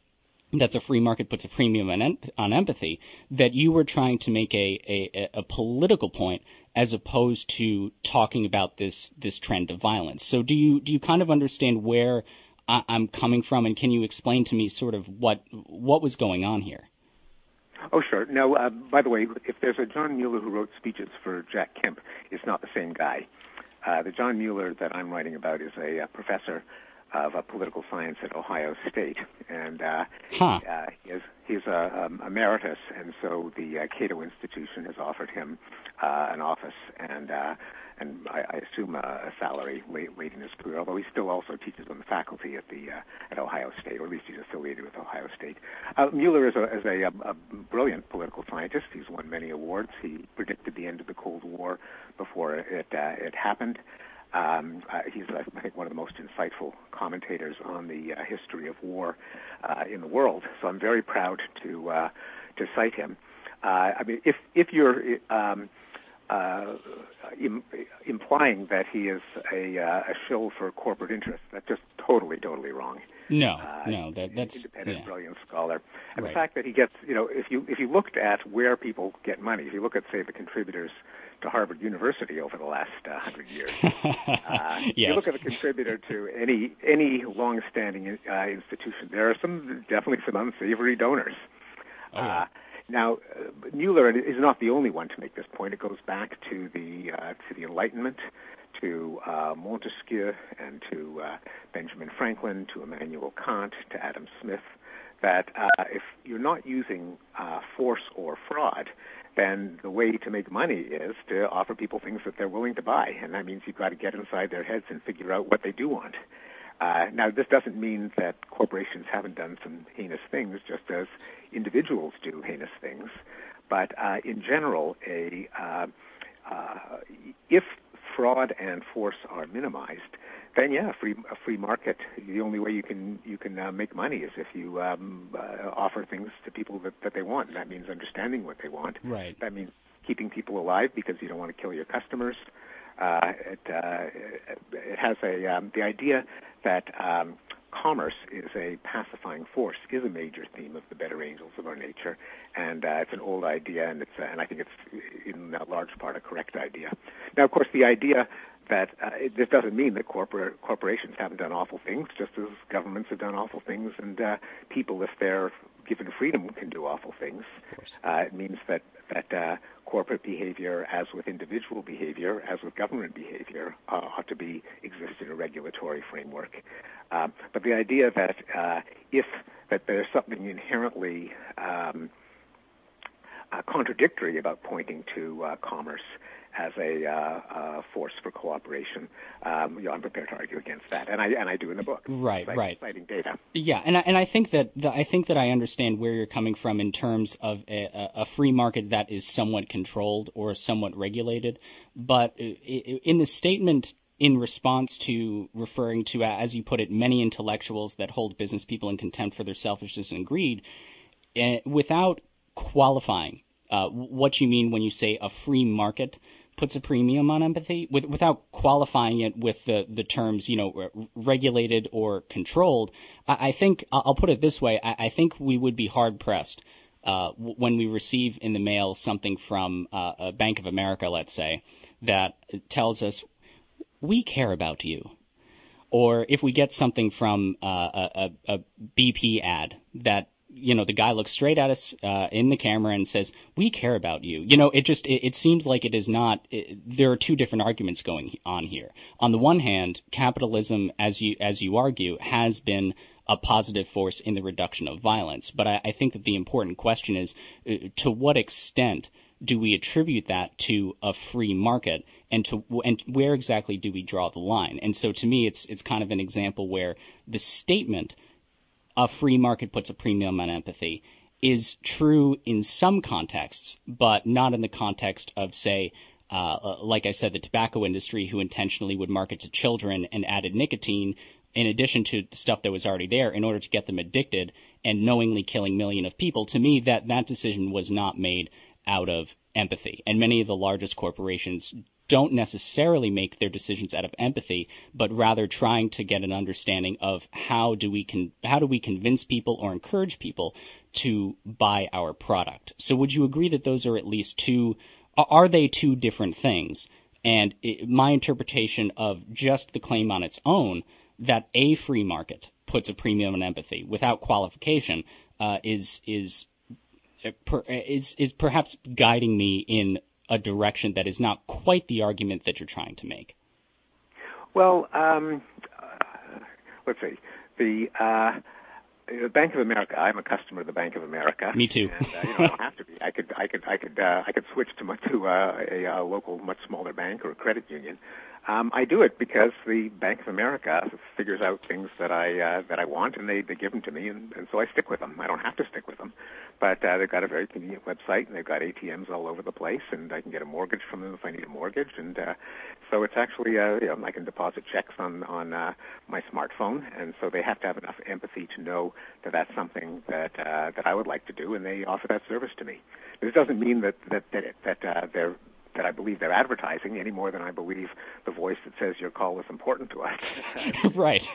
that the free market puts a premium on, em- on empathy, that you were trying to make a, a, a political point as opposed to talking about this this trend of violence. So do you do you kind of understand where I, I'm coming from, and can you explain to me sort of what what was going on here? Oh, sure. Now, uh, by the way, if there's a John Mueller who wrote speeches for Jack Kemp, it's not the same guy. Uh, the John Mueller that I'm writing about is a, a professor of uh, political science at Ohio State, and uh, huh. uh, he is, he's a, um, emeritus, and so the uh, Cato Institution has offered him uh, an office and uh, and I, I assume a, a salary late, late in his career, although he still also teaches on the faculty at the uh, at Ohio State, or at least he's affiliated with Ohio State. Uh, Mueller is, a, is a, a brilliant political scientist. He's won many awards. He predicted the end of the Cold War before it uh, it happened. Um, uh, he's, I think, one of the most insightful commentators on the uh, history of war uh, in the world. So I'm very proud to uh, to cite him. Uh, I mean, if if you're um, uh, im- implying that he is a, uh, a shill for corporate interests, that's just totally, totally wrong. No, uh, no, that, that's independent, yeah. brilliant scholar, and right. the fact that he gets, you know, if you if you looked at where people get money, if you look at, say, the contributors to Harvard University over the last uh, hundred years, uh, yes. you look at a contributor to any any long-standing uh, institution, there are some definitely some unsavory donors. Oh, yeah. uh, now, uh, Mueller is not the only one to make this point. It goes back to the uh, to the Enlightenment, to uh, Montesquieu, and to uh, Benjamin Franklin, to Immanuel Kant, to Adam Smith, that uh, if you're not using uh, force or fraud, then the way to make money is to offer people things that they're willing to buy, and that means you've got to get inside their heads and figure out what they do want. Uh, now, this doesn't mean that corporations haven't done some heinous things, just as individuals do heinous things. But uh, in general, a uh, uh, if fraud and force are minimized, then yeah, a free a free market. The only way you can you can uh, make money is if you um, uh, offer things to people that, that they want. And that means understanding what they want. Right. That means keeping people alive because you don't want to kill your customers. Uh, it, uh, it has a um, the idea that um, commerce is a pacifying force is a major theme of the better angels of our nature, and uh, it's an old idea, and it's uh, and I think it's in a large part a correct idea. Now, of course, the idea that uh, it, this doesn't mean that corporate corporations haven't done awful things, just as governments have done awful things, and uh, people, if they're given freedom, can do awful things. Uh, it means that that uh, corporate behavior, as with individual behavior, as with government behavior, uh, ought to be exist in a regulatory framework. Um, but the idea that uh, if that there's something inherently um, uh, contradictory about pointing to uh, commerce as a uh, uh, force for cooperation, um, you know, I'm prepared to argue against that, and I and I do in the book. Right, citing, right. Citing data. Yeah, and I, and I think that the, I think that I understand where you're coming from in terms of a, a free market that is somewhat controlled or somewhat regulated. But in the statement, in response to referring to, as you put it, many intellectuals that hold business people in contempt for their selfishness and greed, uh, without qualifying uh, what you mean when you say a free market puts a premium on empathy, with, without qualifying it with the, the terms, you know, regulated or controlled, I, I think, I'll put it this way, I, I think we would be hard-pressed uh, w- when we receive in the mail something from uh, a Bank of America, let's say, that tells us, we care about you. Or if we get something from uh, a, a, a B P ad that, you know, the guy looks straight at us uh, in the camera and says, we care about you. You know, it just, it, it seems like it is not, it, there are two different arguments going on here. On the one hand, capitalism, as you, as you argue, has been a positive force in the reduction of violence. But I, I think that the important question is, uh, to what extent do we attribute that to a free market, and to and where exactly do we draw the line? And so to me, it's it's kind of an example where the statement, a free market puts a premium on empathy, is true in some contexts, but not in the context of, say, uh, like I said, the tobacco industry, who intentionally would market to children and added nicotine in addition to stuff that was already there in order to get them addicted and knowingly killing millions of people. To me, that, that decision was not made out of empathy. And many of the largest corporations don't necessarily make their decisions out of empathy, but rather trying to get an understanding of how do we con- how do we convince people or encourage people to buy our product. So would you agree that those are at least two, are they two different things? And it, my interpretation of just the claim on its own that a free market puts a premium on empathy without qualification uh, is is is is perhaps guiding me in a direction that is not quite the argument that you're trying to make. Well, um, uh, let's see. The uh, The Bank of America. I'm a customer of the Bank of America. Me too. And, uh, you know, I don't have to be. I could, I could, I could, uh, I could switch to my, to uh, a, a local, much smaller bank or a credit union. Um, I do it because the Bank of America figures out things that I uh, that I want, and they, they give them to me, and, and so I stick with them. I don't have to stick with them, but uh, they've got a very convenient website, and they've got A T Ms all over the place, and I can get a mortgage from them if I need a mortgage, and uh, so it's actually uh, you know, I can deposit checks on on uh, my smartphone, and so they have to have enough empathy to know that that's something that uh, that I would like to do, and they offer that service to me. This doesn't mean that that that, that uh, they're that I believe they're advertising any more than I believe the voice that says your call is important to us. Right.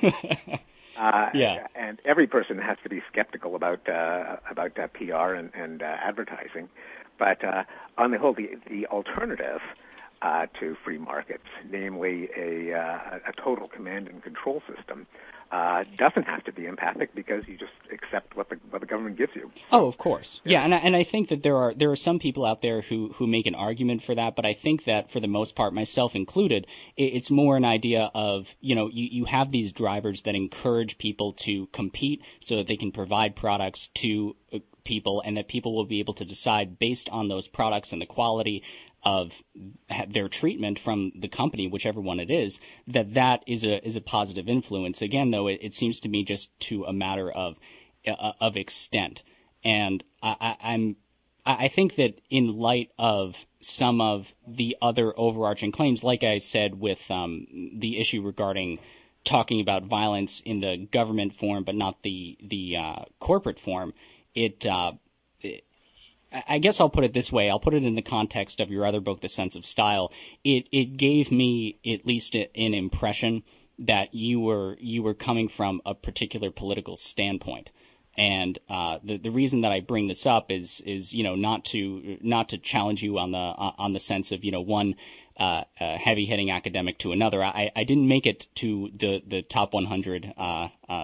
uh, yeah. And every person has to be skeptical about uh, about uh, P R and, and uh, advertising. But uh, on the whole, the, the alternative uh, to free markets, namely a, uh, a total command and control system, Uh, doesn't have to be empathic because you just accept what the what the government gives you. Oh, of course, yeah, yeah and I, and I think that there are there are some people out there who who make an argument for that, but I think that for the most part, myself included, it, it's more an idea of you know you, you have these drivers that encourage people to compete so that they can provide products to people, and that people will be able to decide based on those products and the quality of their treatment from the company, whichever one it is, that that is a is a positive influence. Again, though, it, it seems to me just to a matter of uh, of extent, and I, I, I'm I think that in light of some of the other overarching claims, like I said with um, the issue regarding talking about violence in the government form, but not the the uh, corporate form, it. Uh, it I guess I'll put it this way. I'll put it in the context of your other book, The Sense of Style. It it gave me at least an impression that you were you were coming from a particular political standpoint. And uh, the the reason that I bring this up is is you know not to not to challenge you on the on the sense of you know one uh, uh, heavy hitting academic to another. I, I didn't make it to the the top one hundred uh, uh,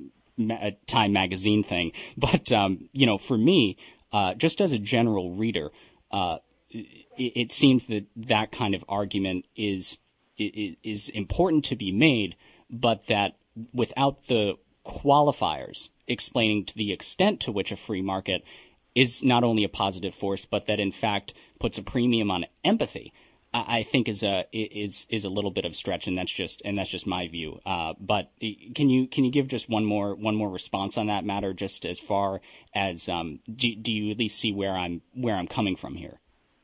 Time magazine thing, but um, you know for me. Uh, just as a general reader, uh, it, it seems that that kind of argument is, is is important to be made, but that without the qualifiers explaining to the extent to which a free market is not only a positive force, but that in fact puts a premium on empathy, I, I think is a is is a little bit of stretch, and that's just and that's just my view. Uh, but can you can you give just one more one more response on that matter, just as far as um, do, do you at least see where I'm where I'm coming from here?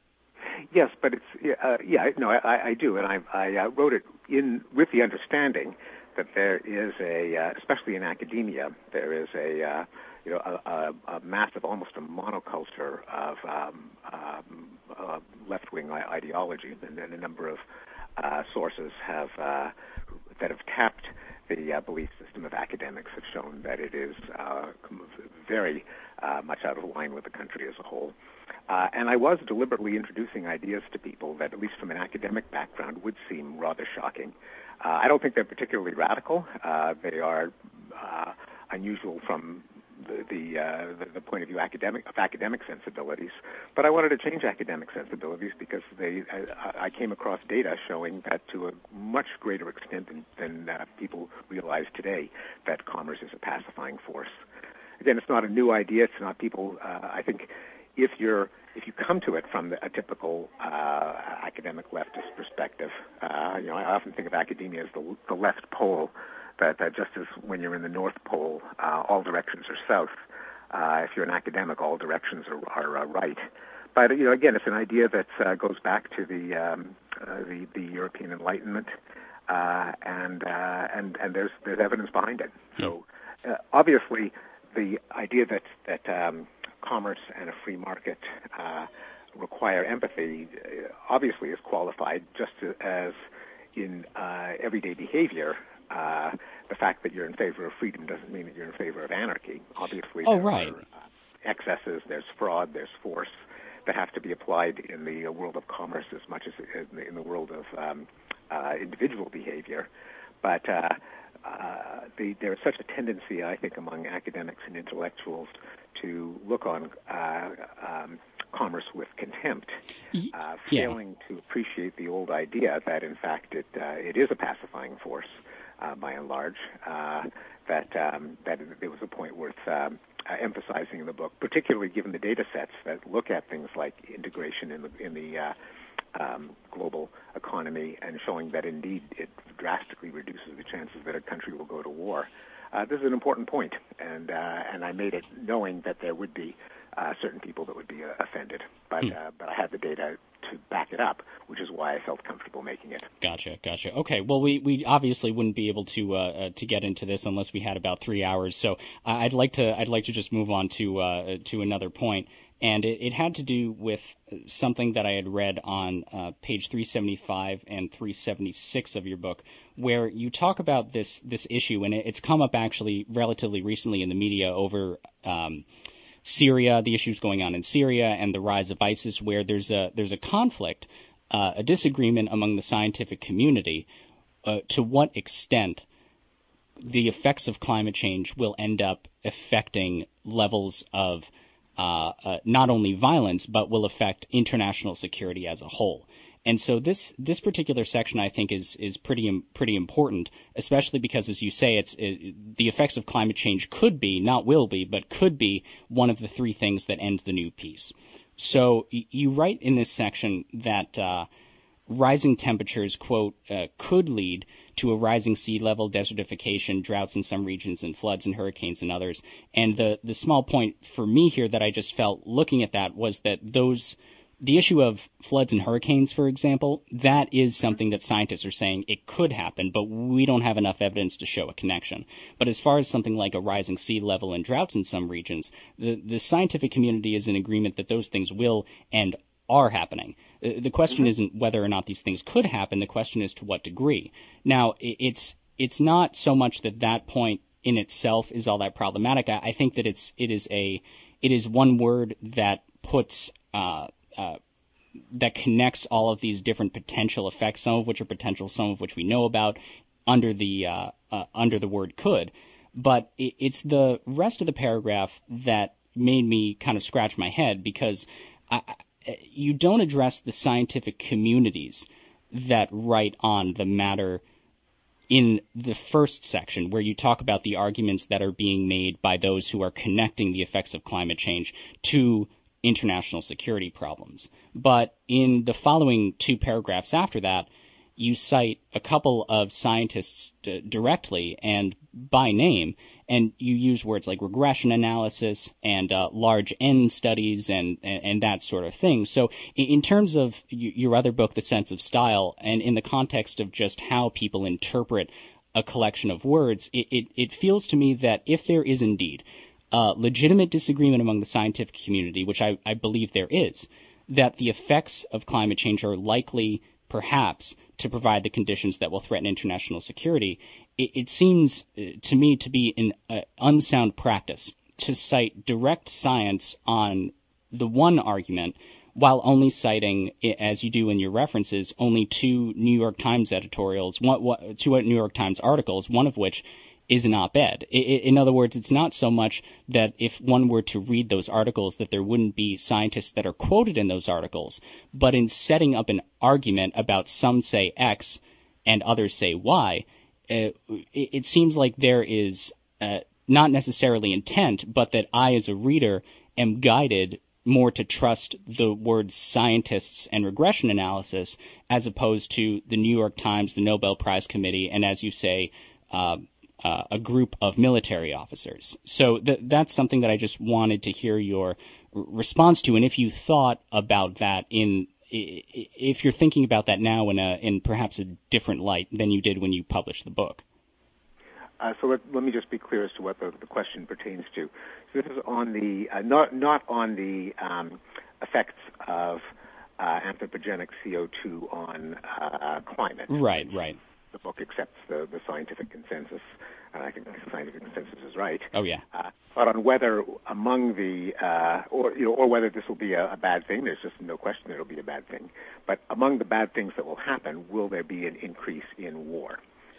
Yes, but it's uh, yeah no I, I do, and I I uh, wrote it in with the understanding that there is a uh, especially in academia there is a uh, you know a, a, a massive almost a monoculture of um, um, uh, left-wing ideology, and, and a number of uh, sources have uh, that have tapped the uh, belief system of academics have shown that it is uh, very uh, much out of line with the country as a whole. Uh, and I was deliberately introducing ideas to people that, at least from an academic background, would seem rather shocking. Uh, I don't think they're particularly radical. Uh, they are uh, unusual from the the, uh, the the point of view academic of academic sensibilities. But I wanted to change academic sensibilities because they I, I came across data showing that to a much greater extent than, than uh, people realize today that commerce is a pacifying force. Again, it's not a new idea. It's not people. Uh, I think if you're if you come to it from the, a typical uh, academic leftist perspective, uh, you know, I often think of academia as the, the left pole. That, that just as when you're in the North Pole, uh, all directions are south. Uh, if you're an academic, all directions are, are uh, right. But you know, again, it's an idea that uh, goes back to the um, uh, the, the European Enlightenment, uh, and uh, and and there's there's evidence behind it. So uh, obviously, the idea that that um, commerce and a free market uh, require empathy uh, obviously is qualified, just to, as in uh, everyday behavior. Uh, the fact that you're in favor of freedom doesn't mean that you're in favor of anarchy. Obviously, oh, there right. are uh, excesses, there's fraud, there's force that have to be applied in the uh, world of commerce as much as in the, in the world of um, uh, individual behavior. But uh, uh, the, there's such a tendency, I think, among academics and intellectuals to look on uh, um, commerce with contempt, uh, failing yeah. to appreciate the old idea that, in fact, it uh, it is a pacifying force, uh, by and large. Uh, that um, that there was a point worth um, uh, emphasizing in the book, particularly given the data sets that look at things like integration in the in the uh, um, global economy, and showing that indeed it drastically reduces the chances that a country will go to war. Uh, this is an important point, and uh, and I made it knowing that there would be uh, certain people that would be uh, offended, but hmm. uh, but I had the data to back it up, which is why I felt comfortable making it. Gotcha, gotcha. Okay, well, we, we obviously wouldn't be able to uh, uh, to get into this unless we had about three hours. So I'd like to I'd like to just move on to uh, to another point, and it, it had to do with something that I had read on uh, page three seventy-five and three seventy-six of your book, where you talk about this this issue, and it, it's come up actually relatively recently in the media over Um, Syria, the issues going on in Syria, and the rise of ISIS, where there's a there's a conflict, uh, a disagreement among the scientific community uh, to what extent the effects of climate change will end up affecting levels of uh, uh, not only violence, but will affect international security as a whole. And so this this particular section, I think, is is pretty pretty important, especially because, as you say, it's it, the effects of climate change could be, not will be, but could be one of the three things that ends the new peace. So y- you write in this section that uh, rising temperatures, quote, uh, could lead to a rising sea level, desertification, droughts in some regions, and floods and hurricanes in others. And the the small point for me here that I just felt looking at that was that those the issue of floods and hurricanes, for example, that is something that scientists are saying it could happen, but we don't have enough evidence to show a connection. But as far as something like a rising sea level and droughts in some regions, the, the scientific community is in agreement that those things will and are happening. The question mm-hmm. isn't whether or not these things could happen. The question is to what degree. Now, it's it's not so much that that point in itself is all that problematic. I, I think that it's it is a it is one word that puts uh, Uh, that connects all of these different potential effects, some of which are potential, some of which we know about, under the uh, uh, under the word could. But it, it's the rest of the paragraph that made me kind of scratch my head, because I, I, you don't address the scientific communities that write on the matter in the first section, where you talk about the arguments that are being made by those who are connecting the effects of climate change to international security problems. But in the following two paragraphs after that, you cite a couple of scientists d- directly and by name, and you use words like regression analysis and uh, large N studies and, and, and that sort of thing. So in, in terms of y- your other book, The Sense of Style, and in the context of just how people interpret a collection of words, it, it, it feels to me that if there is indeed Uh, legitimate disagreement among the scientific community, which I, I believe there is, that the effects of climate change are likely, perhaps, to provide the conditions that will threaten international security, it, it seems uh, to me to be an uh, unsound practice to cite direct science on the one argument while only citing, as you do in your references, only two New York Times editorials, one, one, two New York Times articles, one of which is an op-ed. In other words, it's not so much that if one were to read those articles that there wouldn't be scientists that are quoted in those articles, but in setting up an argument about some say X and others say Y, uh, it seems like there is uh, not necessarily intent, but that I as a reader am guided more to trust the words scientists and regression analysis as opposed to the New York Times, the Nobel Prize Committee, and as you say, uh, Uh, a group of military officers. So th- that's something that I just wanted to hear your r- response to, and if you thought about that in, if you're thinking about that now in a in perhaps a different light than you did when you published the book. Uh, so let, let me just be clear as to what the, the question pertains to. So this is on the uh, not not on the um, effects of anthropogenic C O two on uh, climate. Right, right. The book accepts the, the scientific consensus, and I think the scientific consensus is right. Oh, yeah. Uh, but on whether among the, uh, or you know, or whether this will be a, a bad thing, there's just no question that it'll be a bad thing. But among the bad things that will happen, will there be an increase in war?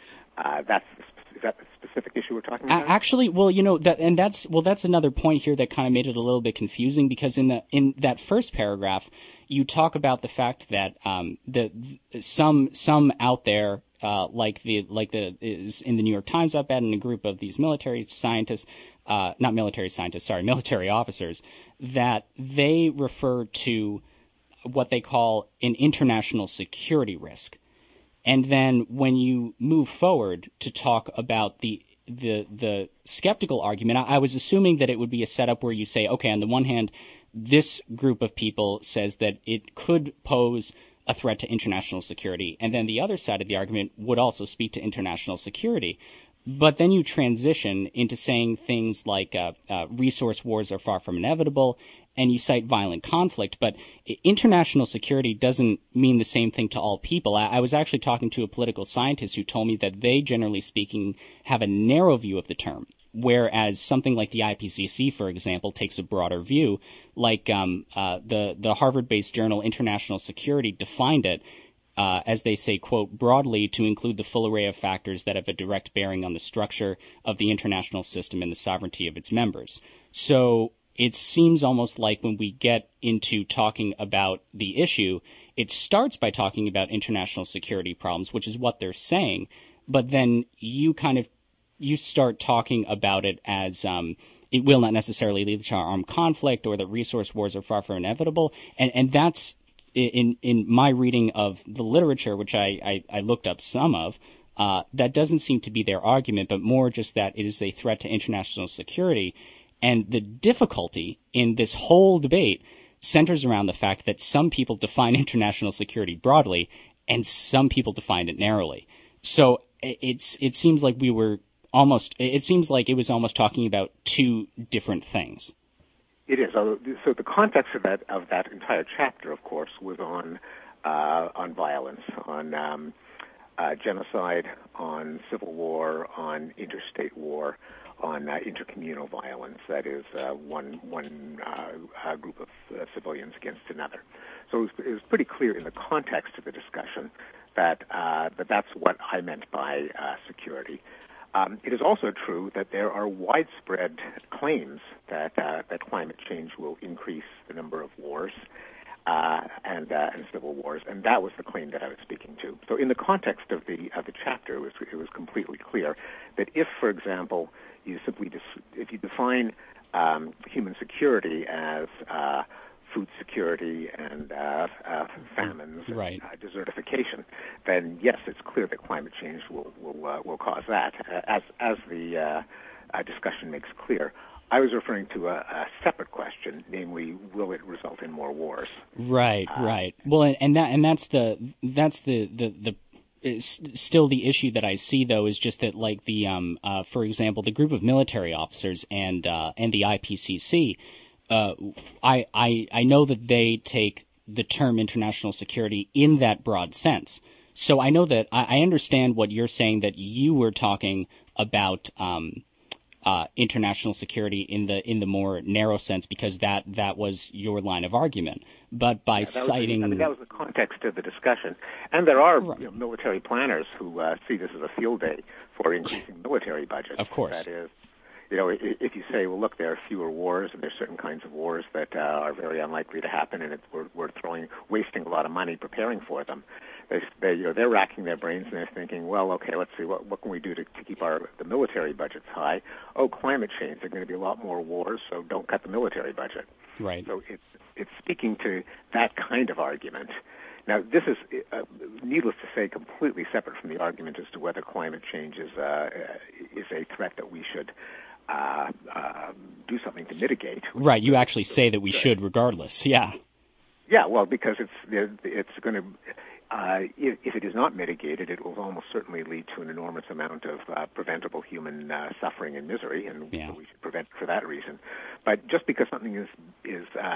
Uh, that's is that the specific issue we're talking about? Actually, well, you know that, and that's well, that's another point here that kind of made it a little bit confusing, because in the in that first paragraph, you talk about the fact that um, the some some out there. Uh, like the like the is in the New York Times op-ed, and a group of these military scientists, uh, not military scientists, sorry, military officers, that they refer to what they call an international security risk. And then when you move forward to talk about the the the skeptical argument, I, I was assuming that it would be a setup where you say, okay, on the one hand, this group of people says that it could pose a threat to international security, and then the other side of the argument would also speak to international security. But then you transition into saying things like uh, uh, resource wars are far from inevitable, and you cite violent conflict. But international security doesn't mean the same thing to all people. I, I was actually talking to a political scientist who told me that they, generally speaking, have a narrow view of the term, whereas something like the I P C C, for example, takes a broader view. Like um, uh, the, the Harvard-based journal International Security defined it, uh, as they say, quote, broadly to include the full array of factors that have a direct bearing on the structure of the international system and the sovereignty of its members. So it seems almost like when we get into talking about the issue, it starts by talking about international security problems, which is what they're saying, but then you kind of you start talking about it as um, it will not necessarily lead to armed conflict, or that resource wars are far from inevitable. And, and that's, in in my reading of the literature, which I, I, I looked up some of, uh, that doesn't seem to be their argument, but more just that it is a threat to international security. And the difficulty in this whole debate centers around the fact that some people define international security broadly, and some people define it narrowly. So it's it seems like we were almost, it seems like it was almost talking about two different things. It is. So the context of that of that entire chapter, of course, was on uh, on violence, on um, uh, genocide, on civil war, on interstate war, on uh, intercommunal violence. That is uh, one one uh, uh, group of uh, civilians against another. So it was, it was pretty clear in the context of the discussion that uh, that that's what I meant by uh, security. Um, it is also true that there are widespread claims that uh, that climate change will increase the number of wars uh, and uh, and civil wars, and that was the claim that I was speaking to. So, in the context of the of the chapter, it was it was completely clear that if, for example, you simply dis- if you define um, human security as uh, food security and uh, uh, famines, right. and uh, desertification, then yes, it's clear that climate change will will uh, will cause that. Uh, as as the uh, uh, discussion makes clear, I was referring to a, a separate question, namely, will it result in more wars? Right, uh, right. Well, and, and that and that's the that's the the the. Is still the issue that I see, though, is just that, like the um uh, for example, the group of military officers and uh, and the I P C C. Uh, I, I I know that they take the term international security in that broad sense. So I know that I, I understand what you're saying, that you were talking about um, uh, international security in the in the more narrow sense, because that, that was your line of argument. But by yeah, citing, was, I mean, that was the context of the discussion. And there are right. you know, military planners who uh, see this as a field day for increasing military budgets. Of course, that is. You know, if you say, well, look, there are fewer wars, and there's certain kinds of wars that uh, are very unlikely to happen, and it's, we're, we're throwing, wasting a lot of money preparing for them. They, they, you know, they're racking their brains, and they're thinking, well, okay, let's see, what, what can we do to, to keep our the military budgets high? Oh, climate change. There are going to be a lot more wars, so don't cut the military budget. Right. So it's it's speaking to that kind of argument. Now, this is, uh, needless to say, completely separate from the argument as to whether climate change is uh, is a threat that we should. Uh, uh, do something to mitigate. Right, you actually say that we should regardless, yeah. Yeah, well, because it's it's going to, uh, if, if it is not mitigated, it will almost certainly lead to an enormous amount of uh, preventable human uh, suffering and misery, and yeah. we should prevent it for that reason. But just because something is is uh,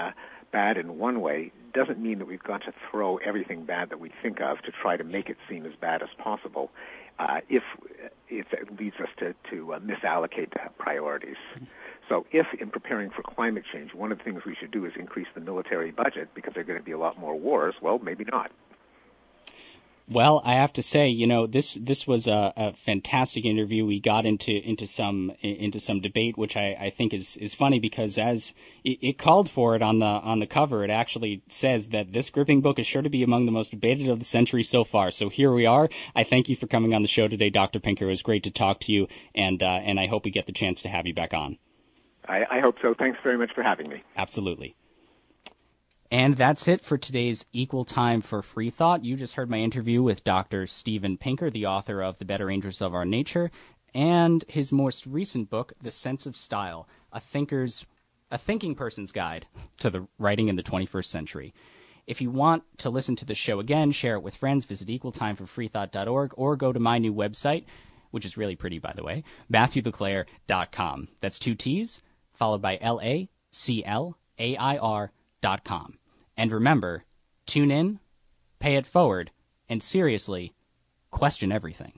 bad in one way doesn't mean that we've got to throw everything bad that we think of to try to make it seem as bad as possible. Uh, if, if it leads us to, to uh, misallocate priorities. So if, in preparing for climate change, one of the things we should do is increase the military budget because there are going to be a lot more wars, well, maybe not. Well, I have to say, you know, this this was a, a fantastic interview. We got into into some into some debate, which I, I think is, is funny because as it, it called for it on the on the cover, it actually says that this gripping book is sure to be among the most debated of the century so far. So here we are. I thank you for coming on the show today, Doctor Pinker. It was great to talk to you, and uh, and I hope we get the chance to have you back on. I, I hope so. Thanks very much for having me. Absolutely. And that's it for today's Equal Time for Free Thought. You just heard my interview with Doctor Steven Pinker, the author of The Better Angels of Our Nature, and his most recent book, The Sense of Style, a thinker's, a thinking person's guide to the writing in the twenty-first century. If you want to listen to the show again, share it with friends, visit equal time for free thought dot org or go to my new website, which is really pretty, by the way, matthew the clair dot com. That's two T's, followed by L A C L A I R dot com. And remember, tune in, pay it forward, and seriously, question everything.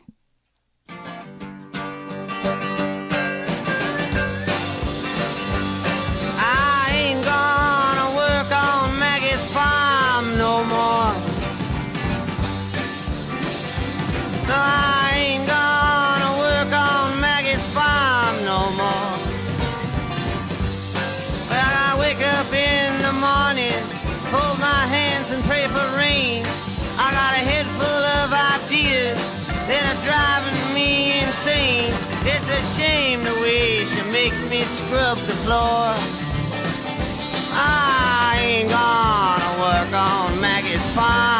I ain't gonna work on Maggie's farm no more. No, I ain't gonna work on Maggie's farm no more. Well, I wake up in the morning, hold my hands and pray for rain. I got a head full of ideas that are driving me insane. It's a shame the way she makes me scrub the floor. I ain't gonna work on Maggie's farm.